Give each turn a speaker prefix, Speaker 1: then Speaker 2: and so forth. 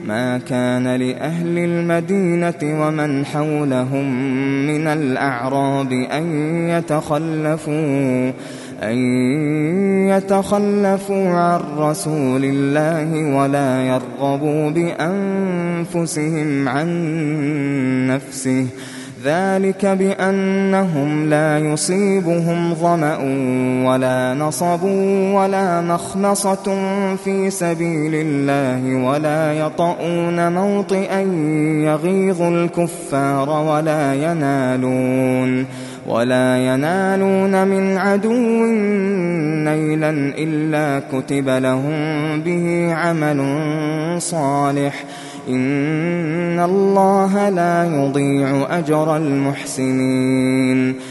Speaker 1: ما كان لأهل المدينة ومن حولهم من الأعراب أن يتخلفوا عن رسول الله ولا يرغبوا بأنفسهم عن نفسه، ذلك بأنهم لا يصيبهم ظمأ ولا نصب ولا مخمصة في سبيل الله ولا يطؤون موطئا يغيظ الكفار ولا ينالون من عدو نيلا إلا كتب لهم به عمل صالح، إن الله لا يضيع أجر المحسنين.